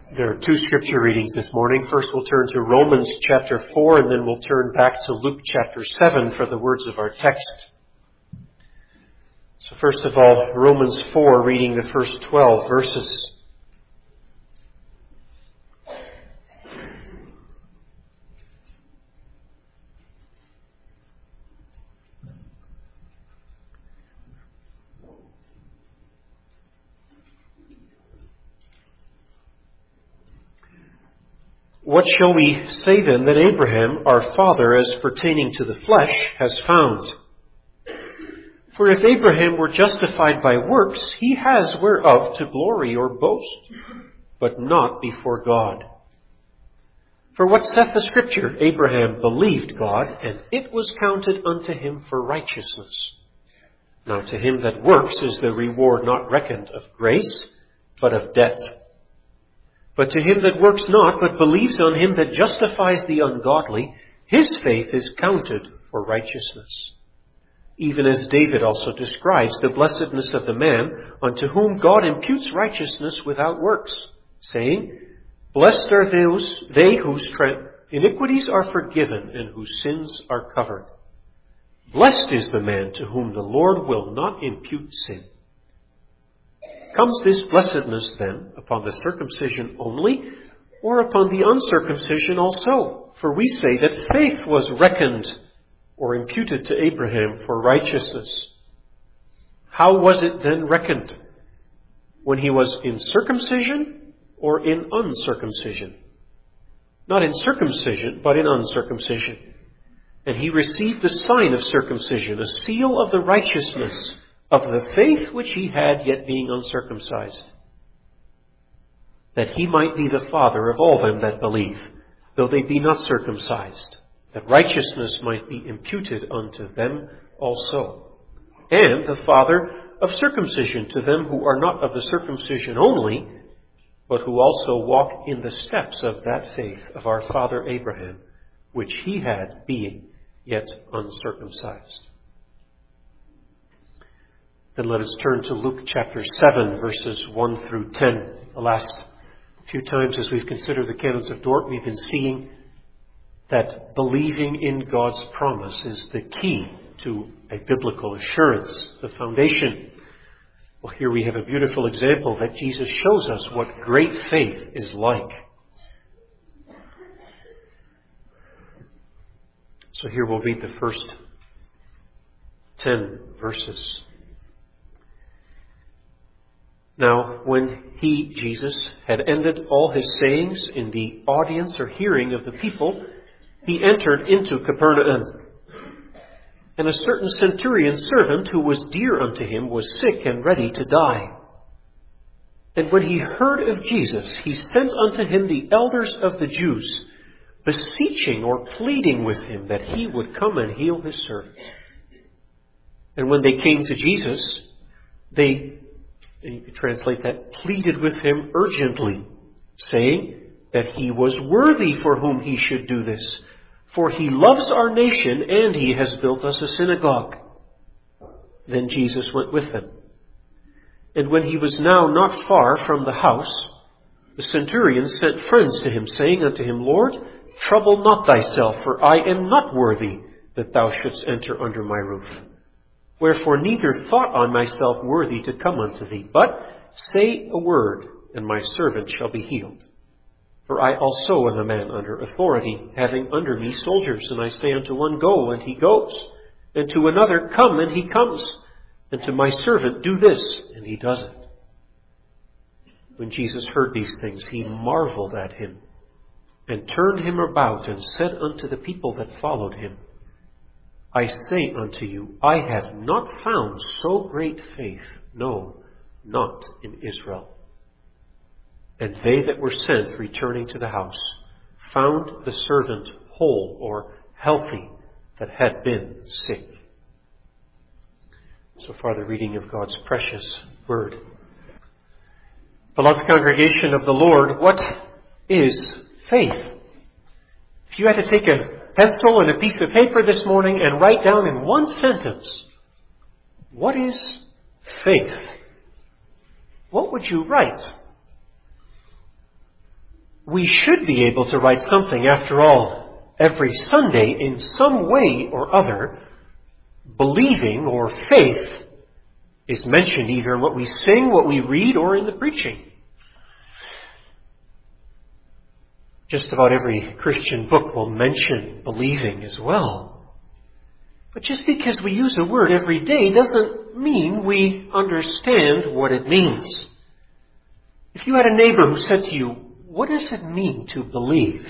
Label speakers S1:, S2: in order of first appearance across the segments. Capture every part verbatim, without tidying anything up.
S1: There are two scripture readings this morning. First we'll turn to Romans chapter four, and then we'll turn back to Luke chapter seven for the words of our text. So first of all, Romans four, reading the first twelve verses. What shall we say then that Abraham, our father, as pertaining to the flesh, has found? For if Abraham were justified by works, he has whereof to glory or boast, but not before God. For what saith the Scripture? Abraham believed God, and it was counted unto him for righteousness. Now to him that works is the reward not reckoned of grace, but of debt. But to him that works not, but believes on him that justifies the ungodly, his faith is counted for righteousness. Even as David also describes the blessedness of the man unto whom God imputes righteousness without works, saying, Blessed are those they whose iniquities are forgiven and whose sins are covered. Blessed is the man to whom the Lord will not impute sin. Comes this blessedness then upon the circumcision only, or upon the uncircumcision also? For we say that faith was reckoned or imputed to Abraham for righteousness. How was it then reckoned? When he was in circumcision or in uncircumcision? Not in circumcision, but in uncircumcision. And he received the sign of circumcision, a seal of the righteousness of the faith which he had, yet being uncircumcised, that he might be the father of all them that believe, though they be not circumcised, that righteousness might be imputed unto them also, and the father of circumcision to them who are not of the circumcision only, but who also walk in the steps of that faith of our father Abraham, which he had, being yet uncircumcised. Then let us turn to Luke chapter seven, verses one through ten. The last few times as we've considered the canons of Dort, we've been seeing that believing in God's promise is the key to a biblical assurance, the foundation. Well, here we have a beautiful example that Jesus shows us what great faith is like. So here we'll read the first ten verses. Now, when he, Jesus, had ended all his sayings in the audience or hearing of the people, he entered into Capernaum. And a certain centurion's servant, who was dear unto him, was sick and ready to die. And when he heard of Jesus, he sent unto him the elders of the Jews, beseeching or pleading with him that he would come and heal his servant. And when they came to Jesus, they And you could translate that, pleaded with him urgently, saying that he was worthy for whom he should do this. For he loves our nation, and he has built us a synagogue. Then Jesus went with them. And when he was now not far from the house, the centurion sent friends to him, saying unto him, Lord, trouble not thyself, for I am not worthy that thou shouldst enter under my roof. Wherefore neither thought I myself worthy to come unto thee, but say a word, and my servant shall be healed. For I also am a man under authority, having under me soldiers, and I say unto one, Go, and he goes, and to another, Come, and he comes, and to my servant, Do this, and he does it. When Jesus heard these things, he marveled at him, and turned him about, and said unto the people that followed him, I say unto you, I have not found so great faith, no, not in Israel. And they that were sent, returning to the house, found the servant whole or healthy that had been sick. So far the reading of God's precious word. Beloved congregation of the Lord, what is faith? If you had to take a pencil and a piece of paper this morning and write down in one sentence, what is faith? What would you write? we should be able to write something. After all, every Sunday, in some way or other, believing or faith is mentioned either in what we sing, what we read, or in the preaching. Just about every Christian book will mention believing as well. But just because we use a word every day doesn't mean we understand what it means. If you had a neighbor who said to you, "What does it mean to believe?"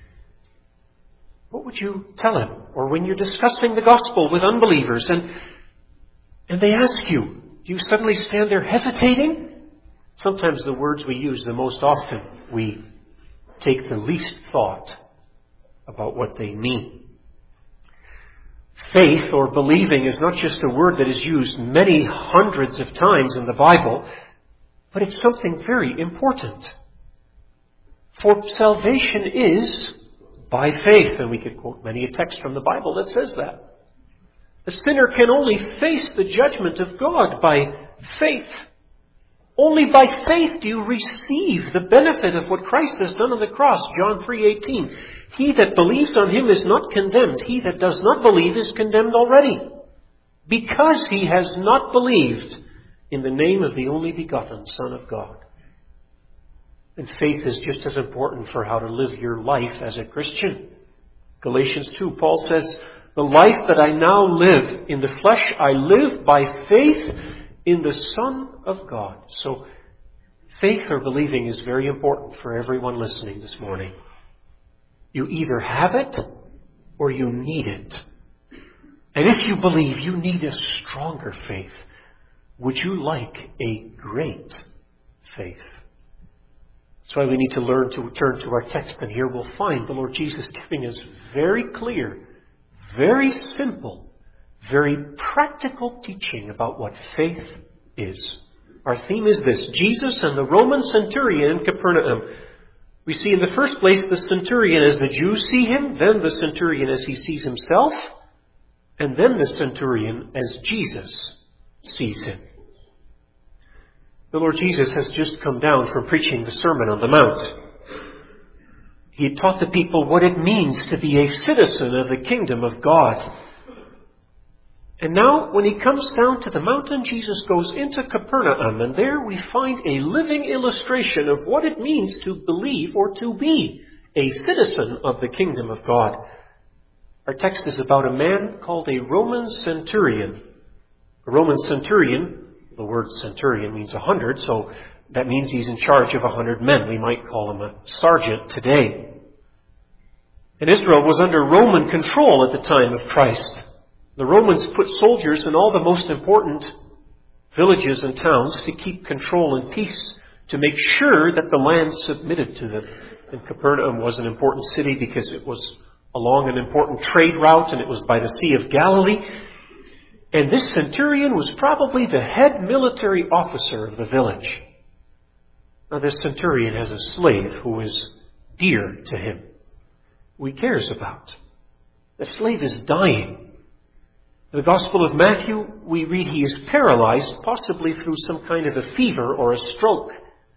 S1: what would you tell him? Or when you're discussing the gospel with unbelievers and, and they ask you, do you suddenly stand there hesitating? Sometimes the words we use the most often, we take the least thought about what they mean. Faith or believing is not just a word that is used many hundreds of times in the Bible, but it's something very important. For salvation is by faith, and we could quote many a text from the Bible that says that. The sinner can only face the judgment of God by faith. Only by faith do you receive the benefit of what Christ has done on the cross. John three eighteen. He that believes on him is not condemned. He that does not believe is condemned already, because he has not believed in the name of the only begotten Son of God. And faith is just as important for how to live your life as a Christian. Galatians two, Paul says, "The life that I now live in the flesh, I live by faith in the Son of God." So, faith or believing is very important for everyone listening this morning. You either have it or you need it. And if you believe you need a stronger faith, would you like a great faith? That's why we need to learn to turn to our text, and here we'll find the Lord Jesus giving us very clear, very simple, very practical teaching about what faith is. Our theme is this: Jesus and the Roman centurion in Capernaum. We see in the first place the centurion as the Jews see him, then the centurion as he sees himself, and then the centurion as Jesus sees him. The Lord Jesus has just come down from preaching the Sermon on the Mount. He had taught the people what it means to be a citizen of the kingdom of God. And now, when he comes down to the mountain, Jesus goes into Capernaum, and there we find a living illustration of what it means to believe or to be a citizen of the kingdom of God. Our text is about a man called a Roman centurion. A Roman centurion, the word centurion means a hundred, so that means he's in charge of a hundred men. We might call him a sergeant today. And Israel was under Roman control at the time of Christ. The Romans put soldiers in all the most important villages and towns to keep control and peace, to make sure that the land submitted to them. And Capernaum was an important city because it was along an important trade route, and it was by the Sea of Galilee. And this centurion was probably the head military officer of the village. Now, this centurion has a slave who is dear to him, who he cares about. The slave is dying. In the Gospel of Matthew, we read he is paralyzed, possibly through some kind of a fever or a stroke.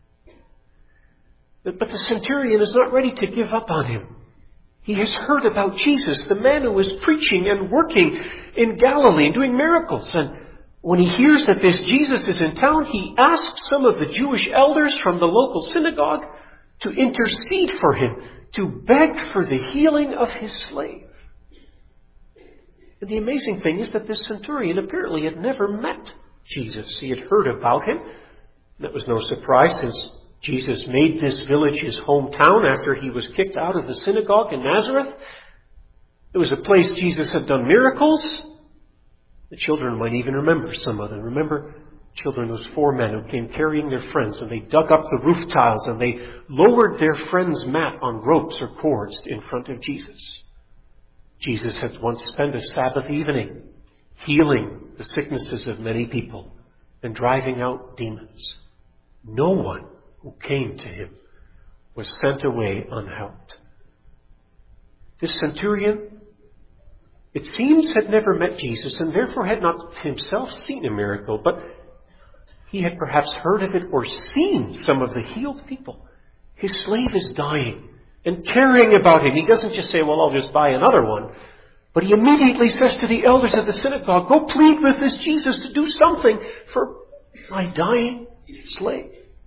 S1: But the centurion is not ready to give up on him. He has heard about Jesus, the man who was preaching and working in Galilee and doing miracles. And when he hears that this Jesus is in town, he asks some of the Jewish elders from the local synagogue to intercede for him, to beg for the healing of his slave. And the amazing thing is that this centurion apparently had never met Jesus. He had heard about him. That was no surprise, since Jesus made this village his hometown after he was kicked out of the synagogue in Nazareth. It was a place Jesus had done miracles. The children might even remember some of them. Remember, children, those four men who came carrying their friends, and they dug up the roof tiles and they lowered their friend's mat on ropes or cords in front of Jesus. Jesus had once spent a Sabbath evening healing the sicknesses of many people and driving out demons. No one who came to him was sent away unhelped. This centurion, it seems, had never met Jesus and therefore had not himself seen a miracle, but he had perhaps heard of it or seen some of the healed people. His slave is dying and caring about him. He doesn't just say, well, I'll just buy another one. But he immediately says to the elders of the synagogue, go plead with this Jesus to do something for my dying slave.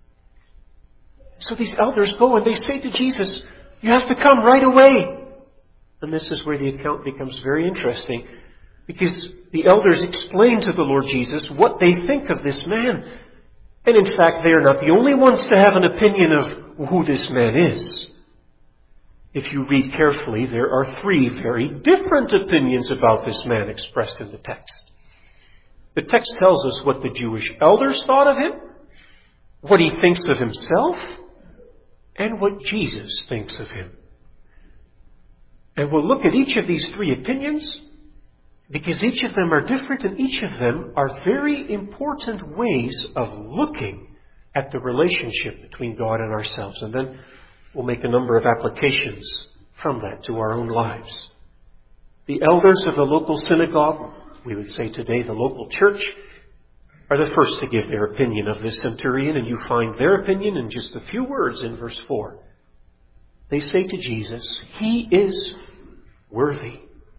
S1: So these elders go and they say to Jesus, you have to come right away. And this is where the account becomes very interesting, because the elders explain to the Lord Jesus what they think of this man. And in fact, they are not the only ones to have an opinion of who this man is. If you read carefully, there are three very different opinions about this man expressed in the text. The text tells us what the Jewish elders thought of him, what he thinks of himself, and what Jesus thinks of him. And we'll look at each of these three opinions, because each of them are different and each of them are very important ways of looking at the relationship between God and ourselves. And then we'll make a number of applications from that to our own lives. The elders of the local synagogue, we would say today the local church, are the first to give their opinion of this centurion, and you find their opinion in just a few words in verse four. They say to Jesus, he is worthy.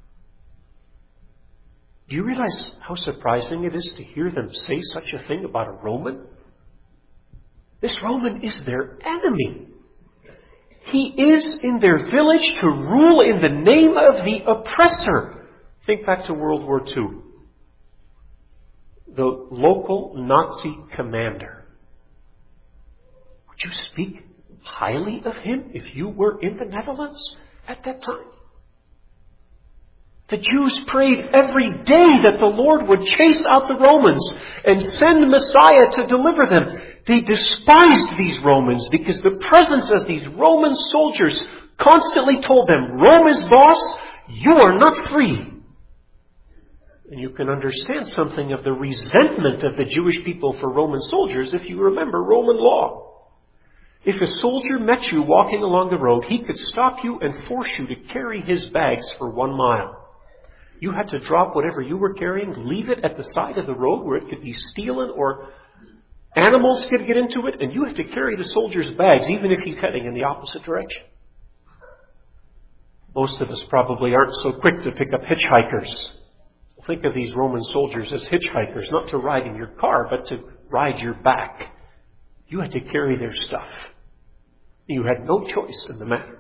S1: Do you realize how surprising it is to hear them say such a thing about a Roman? This Roman is their enemy. He is in their village to rule in the name of the oppressor. Think back to World War Two. The local Nazi commander. Would you speak highly of him if you were in the Netherlands at that time? The Jews prayed every day that the Lord would chase out the Romans and send Messiah to deliver them. They despised these Romans because the presence of these Roman soldiers constantly told them, Rome is boss, you are not free. And you can understand something of the resentment of the Jewish people for Roman soldiers if you remember Roman law. If a soldier met you walking along the road, he could stop you and force you to carry his bags for one mile. You had to drop whatever you were carrying, leave it at the side of the road where it could be stolen or animals could get into it, and you had to carry the soldier's bags even if he's heading in the opposite direction. Most of us probably aren't so quick to pick up hitchhikers. Think of these Roman soldiers as hitchhikers, not to ride in your car, but to ride your back. You had to carry their stuff. You had no choice in the matter.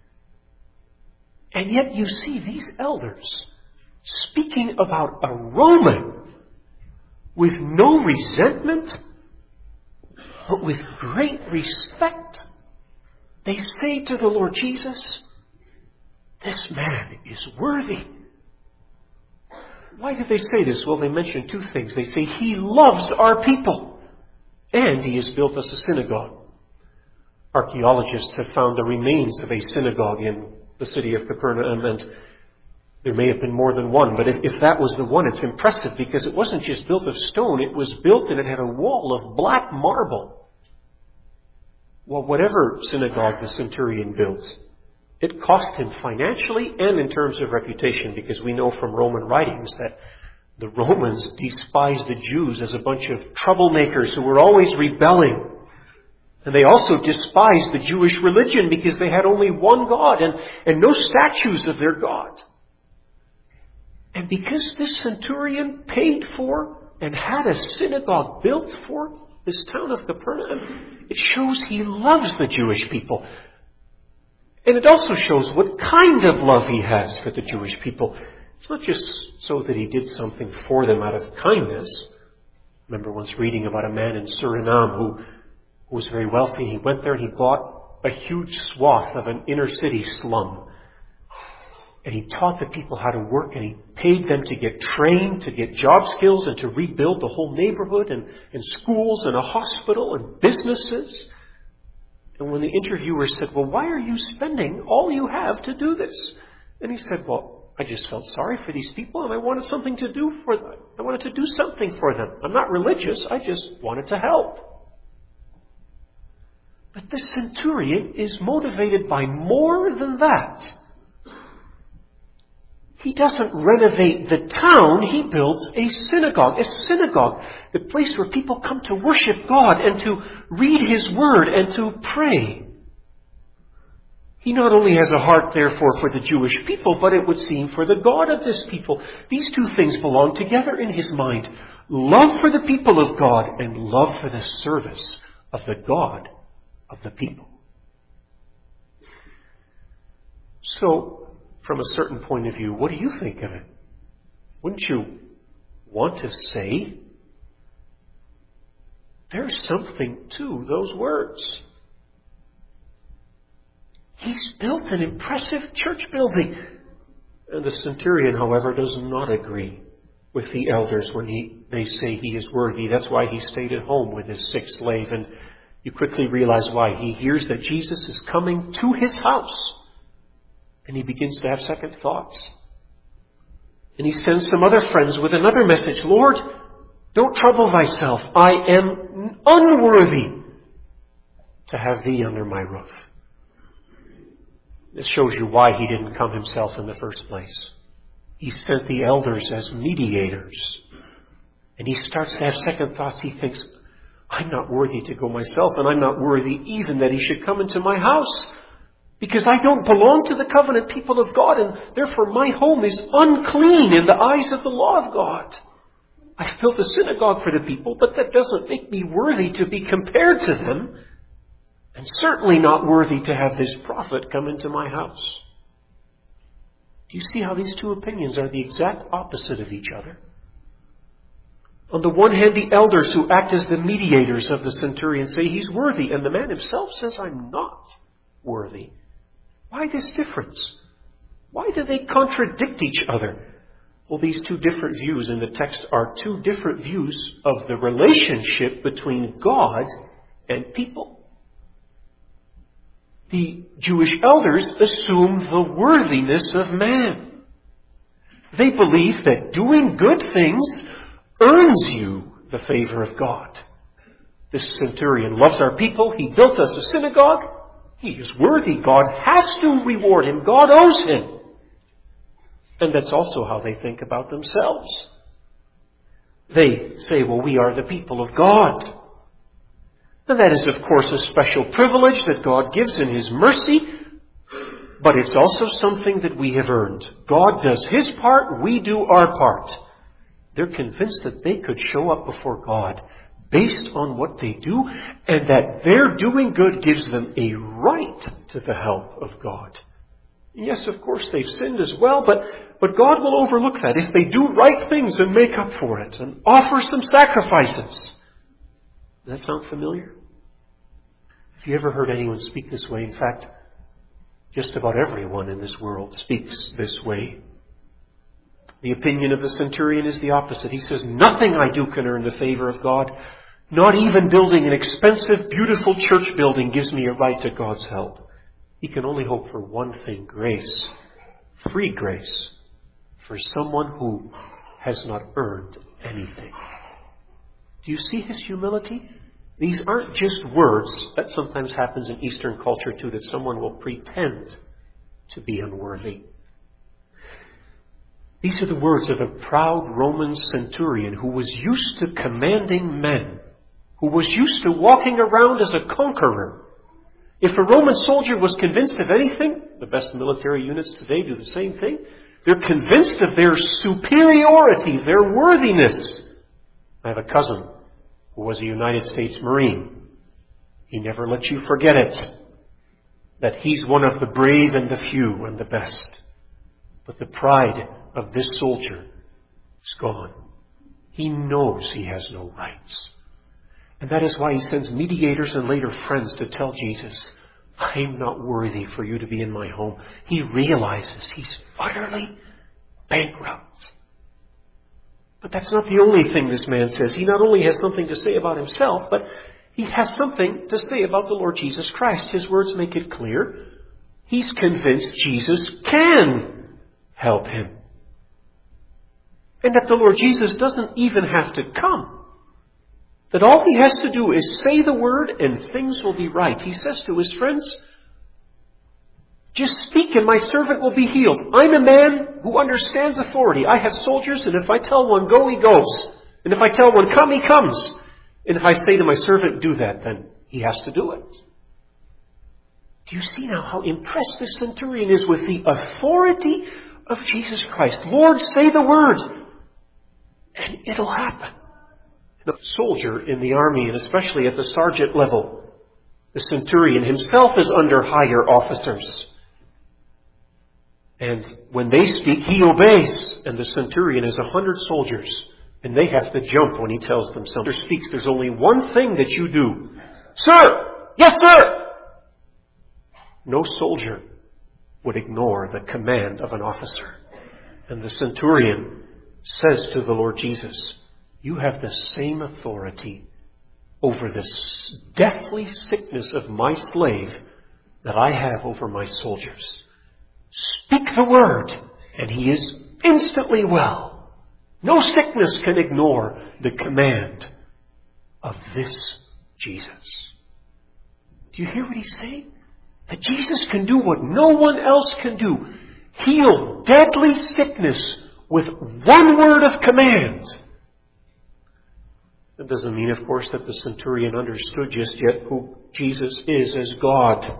S1: And yet you see these elders speaking about a Roman with no resentment, but with great respect. They say to the Lord Jesus, this man is worthy. Why did they say this? Well, they mention two things. They say he loves our people, and he has built us a synagogue. Archaeologists have found the remains of a synagogue in the city of Capernaum, and there may have been more than one, but if, if that was the one, it's impressive because it wasn't just built of stone. It was built and it had a wall of black marble. Well, whatever synagogue the centurion built, it cost him financially and in terms of reputation, because we know from Roman writings that the Romans despised the Jews as a bunch of troublemakers who were always rebelling. And they also despised the Jewish religion because they had only one God and, and no statues of their God. And because this centurion paid for and had a synagogue built for this town of Capernaum, it shows he loves the Jewish people. And it also shows what kind of love he has for the Jewish people. It's not just so that he did something for them out of kindness. I remember once reading about a man in Suriname who, who was very wealthy. He went there and he bought a huge swath of an inner city slum. And he taught the people how to work, and he paid them to get trained, to get job skills, and to rebuild the whole neighborhood and, and schools and a hospital and businesses. And when the interviewer said, well, why are you spending all you have to do this? And he said, well, I just felt sorry for these people and I wanted something to do for them. I wanted to do something for them. I'm not religious. I just wanted to help. But this centurion is motivated by more than that. He doesn't renovate the town, he builds a synagogue. A synagogue, the place where people come to worship God and to read His Word and to pray. He not only has a heart, therefore, for the Jewish people, but it would seem for the God of this people. These two things belong together in his mind. Love for the people of God and love for the service of the God of the people. So, from a certain point of view, what do you think of it? Wouldn't you want to say, there's something to those words? He's built an impressive church building. And the centurion, however, does not agree with the elders when he, they say he is worthy. That's why he stayed at home with his sick slave. And you quickly realize why. He hears that Jesus is coming to his house. And he begins to have second thoughts. And he sends some other friends with another message. Lord, don't trouble thyself. I am unworthy to have thee under my roof. This shows you why he didn't come himself in the first place. He sent the elders as mediators. And he starts to have second thoughts. He thinks, I'm not worthy to go myself, and I'm not worthy even that he should come into my house. Because I don't belong to the covenant people of God, and therefore my home is unclean in the eyes of the law of God. I've built a synagogue for the people, but that doesn't make me worthy to be compared to them. And certainly not worthy to have this prophet come into my house. Do you see how these two opinions are the exact opposite of each other? On the one hand, the elders who act as the mediators of the centurion say he's worthy, and the man himself says, I'm not worthy. Why this difference? Why do they contradict each other? Well, these two different views in the text are two different views of the relationship between God and people. The Jewish elders assume the worthiness of man. They believe that doing good things earns you the favor of God. This centurion loves our people. He built us a synagogue. He is worthy. God has to reward him. God owes him. And that's also how they think about themselves. They say, well, we are the people of God. And that is, of course, a special privilege that God gives in his mercy, but it's also something that we have earned. God does his part, we do our part. They're convinced that they could show up before God based on what they do, and that their doing good gives them a right to the help of God. Yes, of course, they've sinned as well, but, but God will overlook that if they do right things and make up for it and offer some sacrifices. Does that sound familiar? Have you ever heard anyone speak this way? In fact, just about everyone in this world speaks this way. The opinion of the centurion is the opposite. He says, nothing I do can earn the favor of God. Not even building an expensive, beautiful church building gives me a right to God's help. He can only hope for one thing, grace, free grace, for someone who has not earned anything. Do you see his humility? These aren't just words. That sometimes happens in Eastern culture too, that someone will pretend to be unworthy. These are the words of a proud Roman centurion who was used to commanding men, who was used to walking around as a conqueror. If a Roman soldier was convinced of anything, the best military units today do the same thing. They're convinced of their superiority, their worthiness. I have a cousin who was a United States Marine. He never lets you forget it, that he's one of the brave and the few and the best. But the pride of this soldier is gone. He knows he has no rights. And that is why he sends mediators and later friends to tell Jesus, I'm not worthy for you to be in my home. He realizes he's utterly bankrupt. But that's not the only thing this man says. He not only has something to say about himself, but he has something to say about the Lord Jesus Christ. His words make it clear. He's convinced Jesus can help him. And that the Lord Jesus doesn't even have to come. That all he has to do is say the word and things will be right. He says to his friends, just speak and my servant will be healed. I'm a man who understands authority. I have soldiers, and if I tell one go, he goes. And if I tell one come, he comes. And if I say to my servant do that, then he has to do it. Do you see now how impressed this centurion is with the authority of Jesus Christ? Lord, say the word, and it'll happen. The soldier in the army, and especially at the sergeant level, the centurion himself is under higher officers. And when they speak, he obeys. And the centurion is a hundred soldiers. And they have to jump when he tells them something. He speaks, there's only one thing that you do. Sir! Yes, sir! No soldier would ignore the command of an officer. And the centurion says to the Lord Jesus, you have the same authority over the deathly sickness of my slave that I have over my soldiers. Speak the word, and he is instantly well. No sickness can ignore the command of this Jesus. Do you hear what he's saying? That Jesus can do what no one else can do. Heal deadly sickness with one word of command. That doesn't mean, of course, that the centurion understood just yet who Jesus is as God.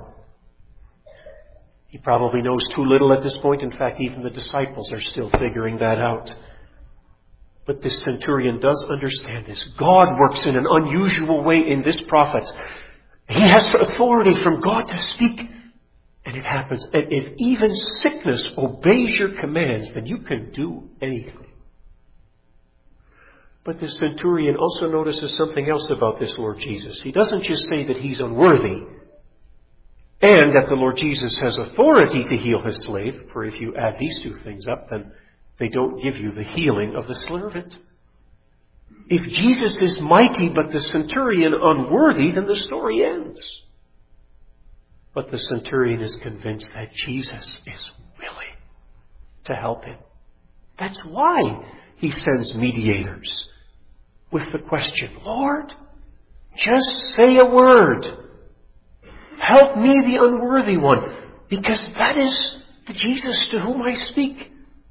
S1: He probably knows too little at this point. In fact, even the disciples are still figuring that out. But this centurion does understand this. God works in an unusual way in this prophet. He has authority from God to speak, and it happens. And if even sickness obeys your commands, then you can do anything. But the centurion also notices something else about this Lord Jesus. He doesn't just say that he's unworthy, and that the Lord Jesus has authority to heal his slave, for if you add these two things up, then they don't give you the healing of the servant. If Jesus is mighty but the centurion unworthy, then the story ends. But the centurion is convinced that Jesus is willing to help him. That's why he sends mediators with the question, Lord, just say a word. Help me, the unworthy one, because that is the Jesus to whom I speak.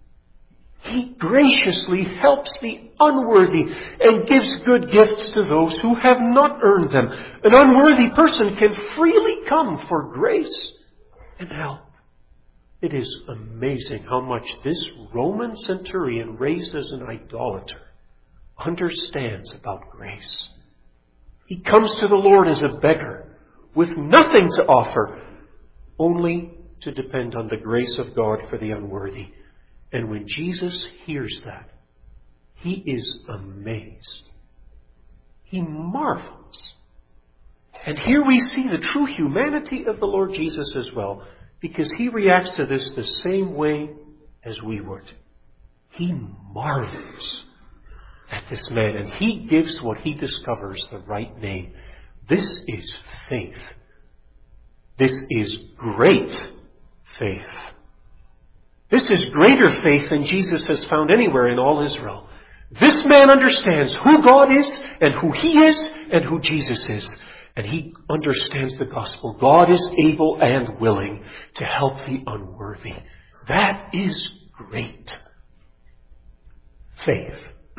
S1: He graciously helps the unworthy and gives good gifts to those who have not earned them. An unworthy person can freely come for grace and help. It is amazing how much this Roman centurion, raised as an idolater, understands about grace. He comes to the Lord as a beggar, with nothing to offer, only to depend on the grace of God for the unworthy. And when Jesus hears that, he is amazed. He marvels. And here we see the true humanity of the Lord Jesus as well, because he reacts to this the same way as we would. He marvels at this man, and he gives what he discovers the right name. This is faith. This is great faith. This is greater faith than Jesus has found anywhere in all Israel. This man understands who God is and who he is and who Jesus is. And he understands the gospel. God is able and willing to help the unworthy. That is great faith.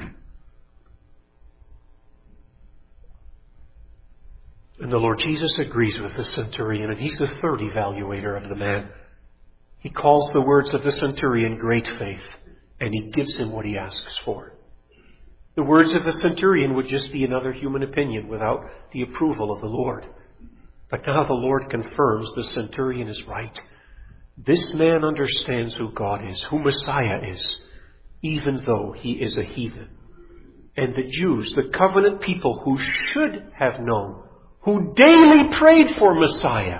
S1: And the Lord Jesus agrees with the centurion, and he's the third evaluator of the man. He calls the words of the centurion great faith, and he gives him what he asks for. The words of the centurion would just be another human opinion without the approval of the Lord. But now the Lord confirms the centurion is right. This man understands who God is, who Messiah is, even though he is a heathen. And the Jews, the covenant people who should have known, who daily prayed for Messiah,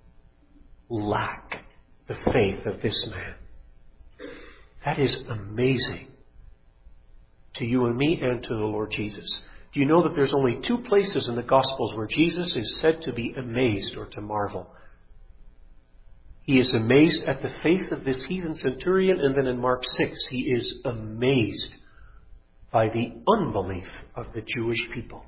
S1: lack the faith of this man. That is amazing to you and me and to the Lord Jesus. Do you know that there's only two places in the Gospels where Jesus is said to be amazed or to marvel? He is amazed at the faith of this heathen centurion, and then in Mark six, he is amazed by the unbelief of the Jewish people.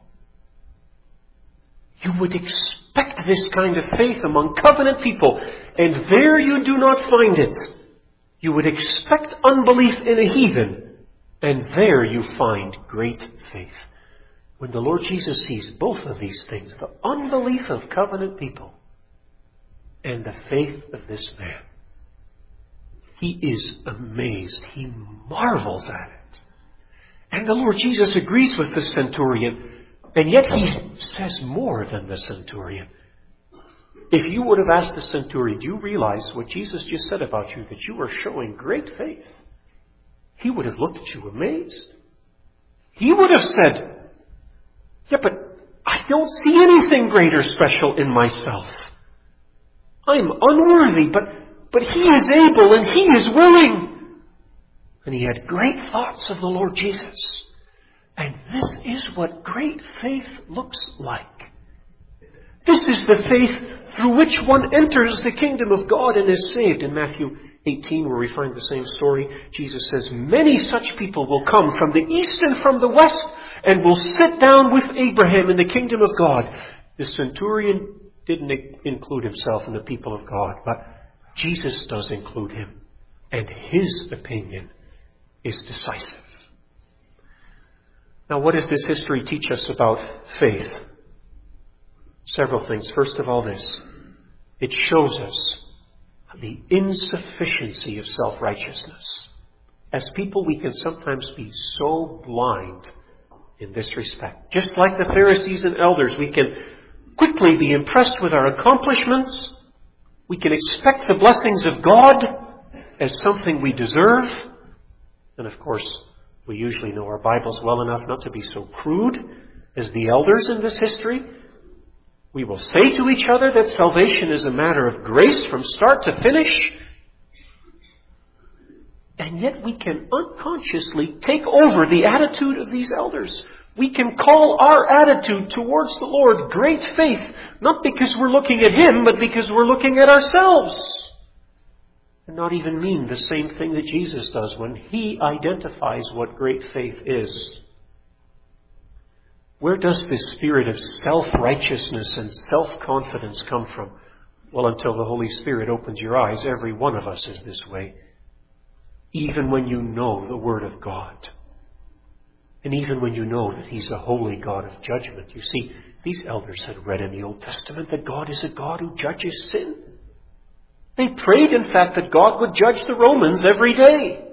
S1: You would expect this kind of faith among covenant people, and there you do not find it. You would expect unbelief in a heathen, and there you find great faith. When the Lord Jesus sees both of these things, the unbelief of covenant people and the faith of this man. He is amazed. He marvels at it. And the Lord Jesus agrees with the centurion, and yet he says more than the centurion. If you would have asked the centurion, do you realize what Jesus just said about you, that you are showing great faith? He would have looked at you amazed. He would have said, yeah, but I don't see anything great or special in myself. I'm unworthy, but, but He is able and He is willing. And he had great thoughts of the Lord Jesus. And this is what great faith looks like. This is the faith through which one enters the kingdom of God and is saved. In Matthew eighteen, where we find the same story, Jesus says, many such people will come from the east and from the west and will sit down with Abraham in the kingdom of God. The centurion didn't include himself in the people of God, but Jesus does include him. And his opinion is decisive. Now, what does this history teach us about faith? Several things. First of all, this. It shows us the insufficiency of self-righteousness. As people, we can sometimes be so blind in this respect. Just like the Pharisees and elders, we can quickly be impressed with our accomplishments. We can expect the blessings of God as something we deserve. And of course, we usually know our Bibles well enough not to be so crude as the elders in this history. We will say to each other that salvation is a matter of grace from start to finish. And yet we can unconsciously take over the attitude of these elders. We can call our attitude towards the Lord great faith, not because we're looking at Him, but because we're looking at ourselves. And not even mean the same thing that Jesus does when He identifies what great faith is. Where does this spirit of self-righteousness and self-confidence come from? Well, until the Holy Spirit opens your eyes, every one of us is this way. Even when you know the Word of God. And even when you know that He's a holy God of judgment. You see, these elders had read in the Old Testament that God is a God who judges sin. They prayed, in fact, that God would judge the Romans every day.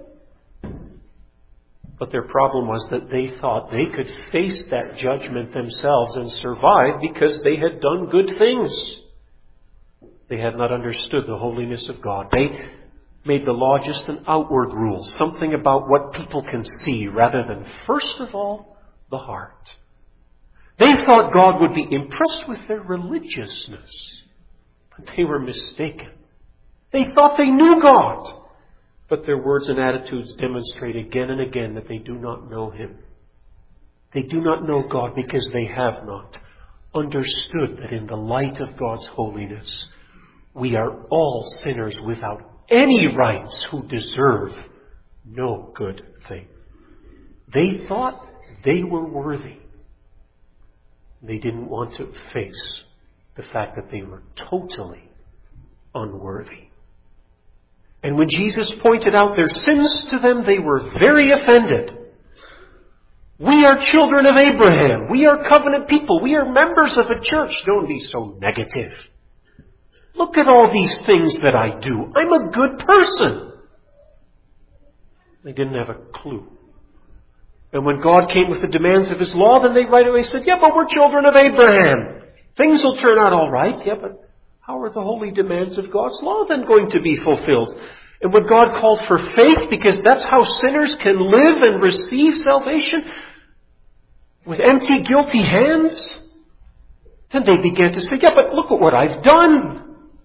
S1: But their problem was that they thought they could face that judgment themselves and survive because they had done good things. They had not understood the holiness of God. They made the law just an outward rule, something about what people can see, rather than, first of all, the heart. They thought God would be impressed with their religiousness, but they were mistaken. They thought they knew God, but their words and attitudes demonstrate again and again that they do not know Him. They do not know God because they have not understood that in the light of God's holiness, we are all sinners without any rights who deserve no good thing. They thought they were worthy. They didn't want to face the fact that they were totally unworthy. And when Jesus pointed out their sins to them, they were very offended. We are children of Abraham. We are covenant people. We are members of a church. Don't be so negative. Look at all these things that I do. I'm a good person. They didn't have a clue. And when God came with the demands of His law, then they right away said, yeah, but we're children of Abraham. Things will turn out all right. Yeah, but how are the holy demands of God's law then going to be fulfilled? And when God called for faith, because that's how sinners can live and receive salvation, with empty, guilty hands, then they began to say, yeah, but look at what I've done.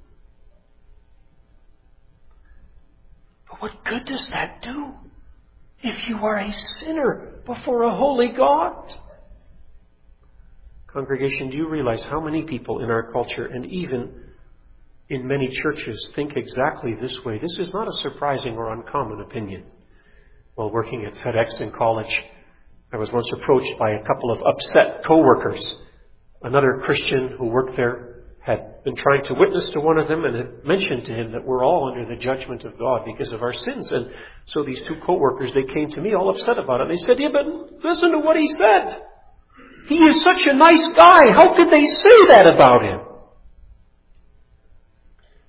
S1: But what good does that do if you are a sinner before a holy God? Congregation, do you realize how many people in our culture, and even in many churches, think exactly this way? This is not a surprising or uncommon opinion. While working at FedEx in college, I was once approached by a couple of upset co-workers. Another Christian who worked there had been trying to witness to one of them and had mentioned to him that we're all under the judgment of God because of our sins. And so these two co-workers, they came to me all upset about it. They said, yeah, but listen to what he said. He is such a nice guy. How could they say that about him?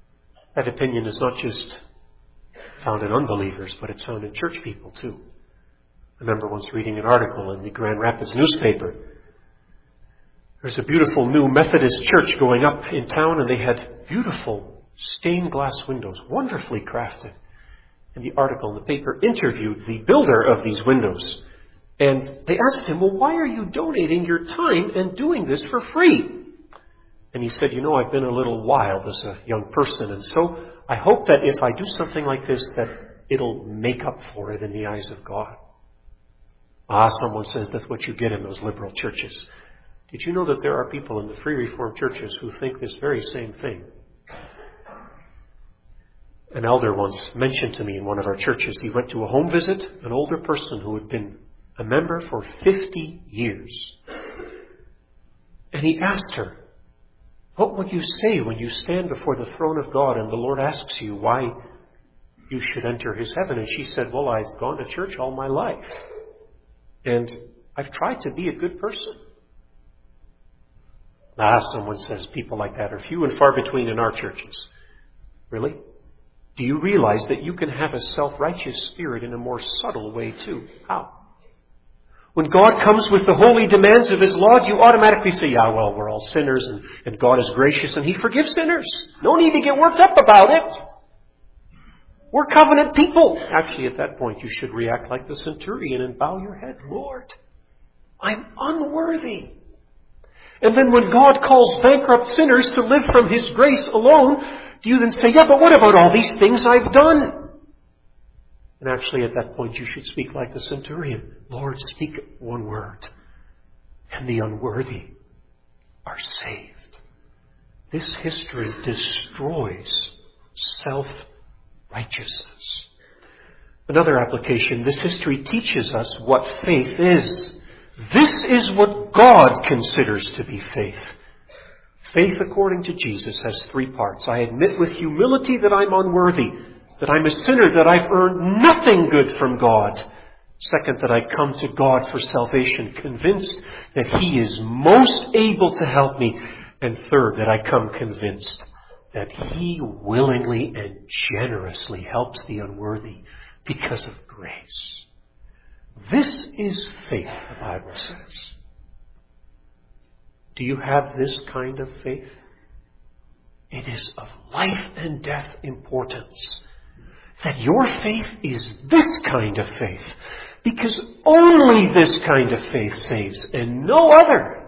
S1: That opinion is not just found in unbelievers, but it's found in church people too. I remember once reading an article in the Grand Rapids newspaper. There's a beautiful new Methodist church going up in town, and they had beautiful stained glass windows, wonderfully crafted. And the article in the paper interviewed the builder of these windows. And they asked him, well, why are you donating your time and doing this for free? And he said, you know, I've been a little wild as a young person, and so I hope that if I do something like this, that it'll make up for it in the eyes of God. Ah, someone says that's what you get in those liberal churches. Did you know that there are people in the Free Reformed churches who think this very same thing? An elder once mentioned to me in one of our churches, he went to a home visit, an older person who had been a member for fifty years. And he asked her, what would you say when you stand before the throne of God and the Lord asks you why you should enter His heaven? And she said, well, I've gone to church all my life. And I've tried to be a good person. Ah, someone says people like that are few and far between in our churches. Really? Do you realize that you can have a self-righteous spirit in a more subtle way too? How? When God comes with the holy demands of His law, you automatically say, yeah, well, we're all sinners and, and God is gracious and He forgives sinners. No need to get worked up about it. We're covenant people. Actually, at that point, you should react like the centurion and bow your head. Lord, I'm unworthy. And then when God calls bankrupt sinners to live from His grace alone, do you then say, yeah, but what about all these things I've done? And actually, at that point, you should speak like the centurion. Lord, speak one word, and the unworthy are saved. This history destroys self-righteousness. Another application, this history teaches us what faith is. This is what God considers to be faith. Faith, according to Jesus, has three parts. I admit with humility that I'm unworthy, that I'm a sinner, that I've earned nothing good from God. Second, that I come to God for salvation, convinced that He is most able to help me. And third, that I come convinced that He willingly and generously helps the unworthy because of grace. This is faith, the Bible says. Do you have this kind of faith? It is of life and death importance that your faith is this kind of faith, because only this kind of faith saves and no other.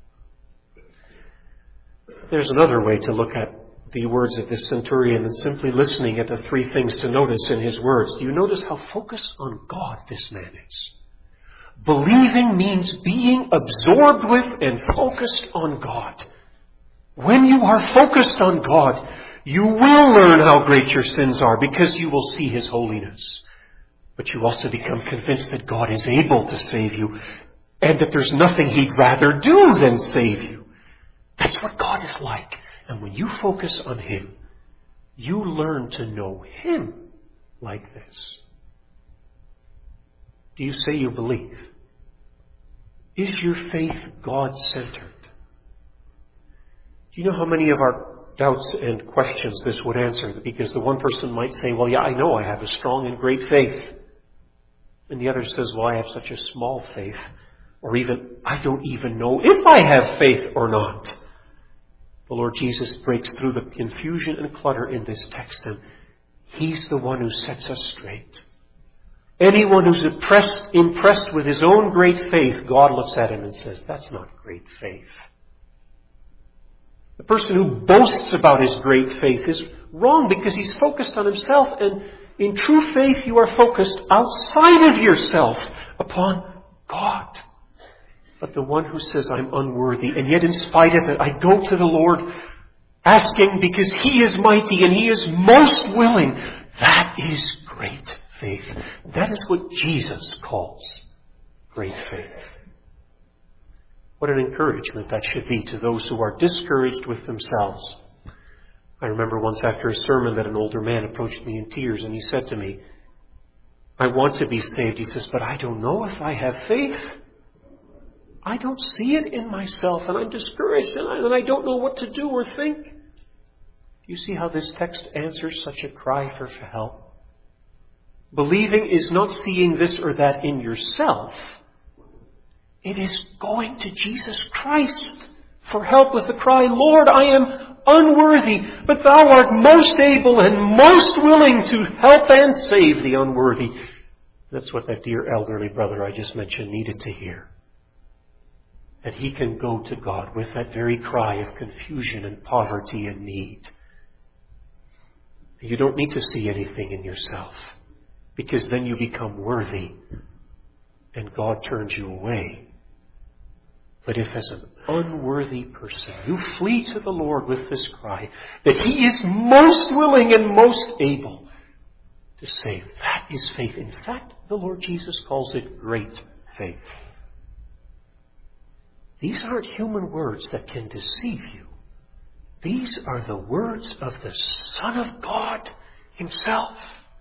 S1: There's another way to look at the words of this centurion than simply listening at the three things to notice in his words. Do you notice how focused on God this man is? Believing means being absorbed with and focused on God. When you are focused on God, you will learn how great your sins are because you will see His holiness. But you also become convinced that God is able to save you and that there's nothing He'd rather do than save you. That's what God is like. And when you focus on Him, you learn to know Him like this. Do you say you believe? Is your faith God-centered? Do you know how many of our doubts and questions this would answer? Because the one person might say, well, yeah, I know I have a strong and great faith. And the other says, well, I have such a small faith. Or even, I don't even know if I have faith or not. The Lord Jesus breaks through the confusion and clutter in this text, and He's the one who sets us straight. Anyone who's impressed, impressed with his own great faith, God looks at him and says, that's not great faith. The person who boasts about his great faith is wrong because he's focused on himself, and in true faith you are focused outside of yourself upon God. But the one who says, I'm unworthy, and yet in spite of it, I go to the Lord asking because He is mighty and He is most willing, that is great faith. That is what Jesus calls great faith. What an encouragement that should be to those who are discouraged with themselves. I remember once after a sermon that an older man approached me in tears and he said to me, I want to be saved. He says, but I don't know if I have faith. I don't see it in myself and I'm discouraged and I, and I don't know what to do or think. Do You see how this text answers such a cry for help? Believing is not seeing this or that in yourself. It is going to Jesus Christ for help with the cry, Lord, I am unworthy, but thou art most able and most willing to help and save the unworthy. That's what that dear elderly brother I just mentioned needed to hear. That he can go to God with that very cry of confusion and poverty and need. You don't need to see anything in yourself, because then you become worthy and God turns you away. But if as an unworthy person you flee to the Lord with this cry, that He is most willing and most able to save, that is faith. In fact, the Lord Jesus calls it great faith. These aren't human words that can deceive you. These are the words of the Son of God Himself.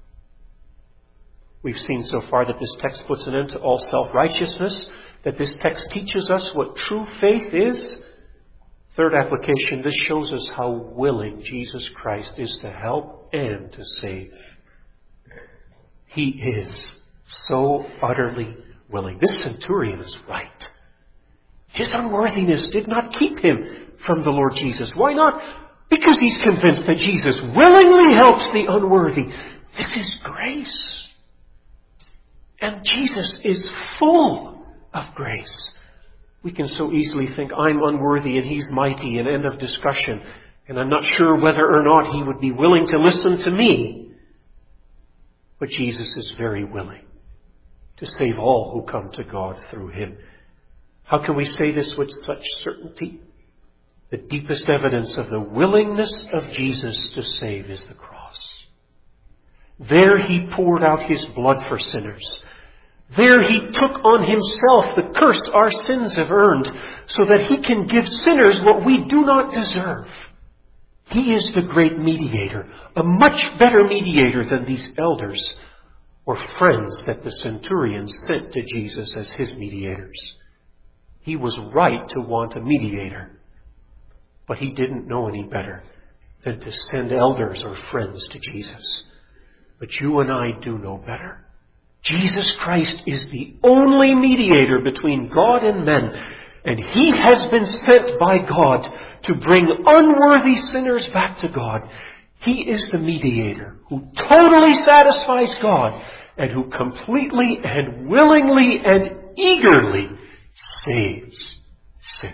S1: We've seen so far that this text puts an end to all self-righteousness, that this text teaches us what true faith is. Third application, this shows us how willing Jesus Christ is to help and to save. He is so utterly willing. This centurion is right. His unworthiness did not keep him from the Lord Jesus. Why not? Because he's convinced that Jesus willingly helps the unworthy. This is grace. And Jesus is full of grace. We can so easily think, I'm unworthy and He's mighty, and end of discussion. And I'm not sure whether or not He would be willing to listen to me. But Jesus is very willing to save all who come to God through Him. How can we say this with such certainty? The deepest evidence of the willingness of Jesus to save is the cross. There He poured out His blood for sinners. There He took on Himself the curse our sins have earned, so that He can give sinners what we do not deserve. He is the great mediator, a much better mediator than these elders or friends that the centurion sent to Jesus as His mediators. He was right to want a mediator, but He didn't know any better than to send elders or friends to Jesus. But you and I do know better. Jesus Christ is the only mediator between God and men, and He has been sent by God to bring unworthy sinners back to God. He is the mediator who totally satisfies God and who completely and willingly and eagerly saves sinners.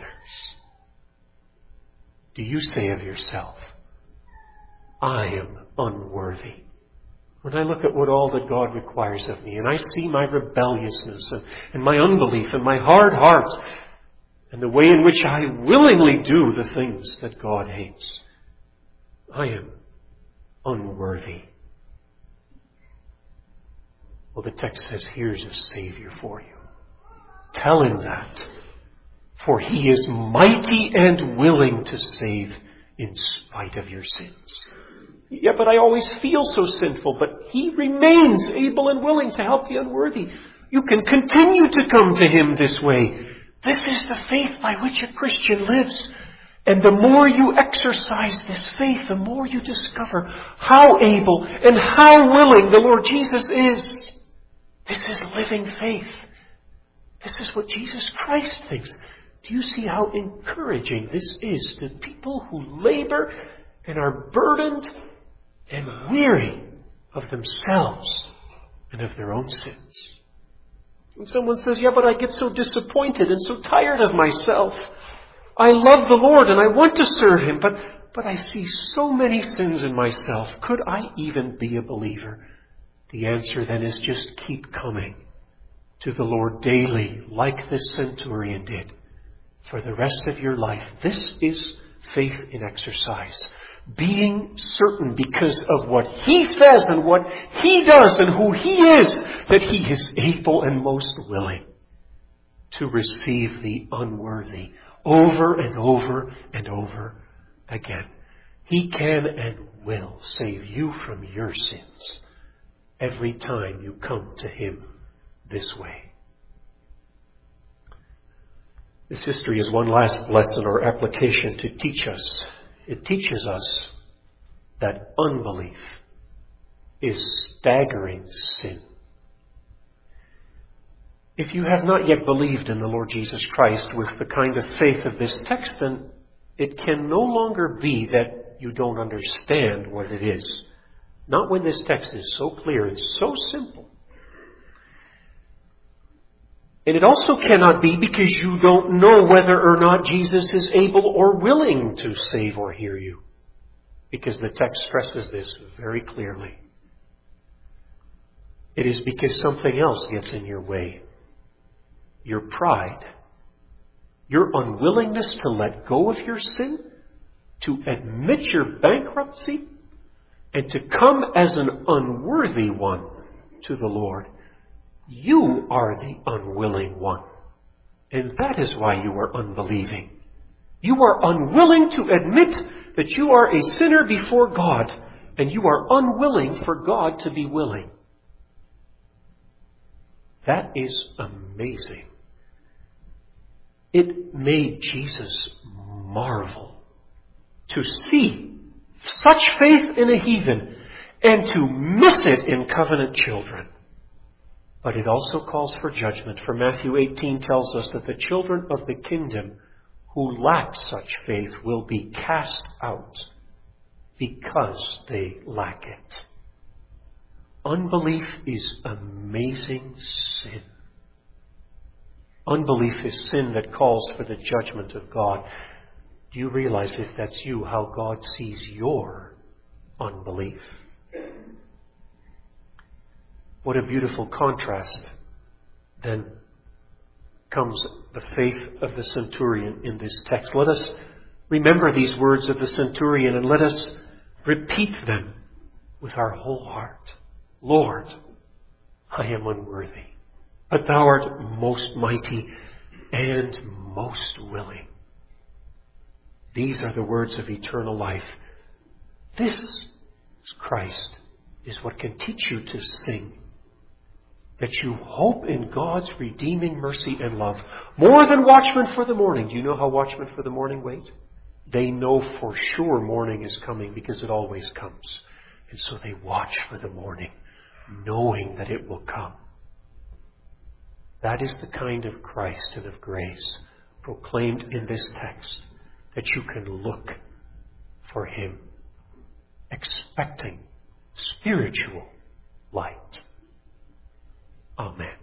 S1: Do you say of yourself, I am unworthy? When I look at what all that God requires of me, and I see my rebelliousness and, and my unbelief and my hard heart, and the way in which I willingly do the things that God hates, I am unworthy. Well, the text says, here's a Savior for you. Tell Him that, for He is mighty and willing to save in spite of your sins. Yeah, but I always feel so sinful. But He remains able and willing to help the unworthy. You can continue to come to Him this way. This is the faith by which a Christian lives. And the more you exercise this faith, the more you discover how able and how willing the Lord Jesus is. This is living faith. This is what Jesus Christ thinks. Do you see how encouraging this is to people who labor and are burdened and weary of themselves and of their own sins? When someone says, yeah, but I get so disappointed and so tired of myself. I love the Lord and I want to serve Him, but, but I see so many sins in myself. Could I even be a believer? The answer then is just keep coming to the Lord daily, like this centurion did, for the rest of your life. This is faith in exercise. Being certain because of what He says and what He does and who He is, that He is able and most willing to receive the unworthy over and over and over again. He can and will save you from your sins every time you come to Him this way. This history is one last lesson or application to teach us. It teaches us that unbelief is staggering sin. If you have not yet believed in the Lord Jesus Christ with the kind of faith of this text, then it can no longer be that you don't understand what it is. Not when this text is so clear, it's so simple. And it also cannot be because you don't know whether or not Jesus is able or willing to save or hear you. Because the text stresses this very clearly. It is because something else gets in your way. Your pride. Your unwillingness to let go of your sin. To admit your bankruptcy. And to come as an unworthy one to the Lord. You are the unwilling one. And that is why you are unbelieving. You are unwilling to admit that you are a sinner before God. And you are unwilling for God to be willing. That is amazing. It made Jesus marvel to see such faith in a heathen and to miss it in covenant children. But it also calls for judgment. For Matthew eighteen tells us that the children of the kingdom who lack such faith will be cast out because they lack it. Unbelief is amazing sin. Unbelief is sin that calls for the judgment of God. Do you realize, if that's you, how God sees your unbelief? What a beautiful contrast then comes the faith of the centurion in this text. Let us remember these words of the centurion and let us repeat them with our whole heart. Lord, I am unworthy, but thou art most mighty and most willing. These are the words of eternal life. This, Christ, is what can teach you to sing. That you hope in God's redeeming mercy and love. More than watchmen for the morning. Do you know how watchmen for the morning wait? They know for sure morning is coming because it always comes. And so they watch for the morning, knowing that it will come. That is the kind of Christ and of grace proclaimed in this text, that you can look for Him, expecting spiritual light. Amen.